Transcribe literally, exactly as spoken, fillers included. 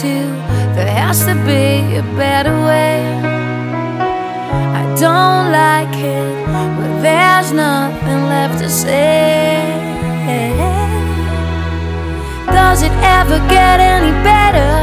to, there has to be a better way. I don't like it, but there's nothing left to say. Does it ever get any better?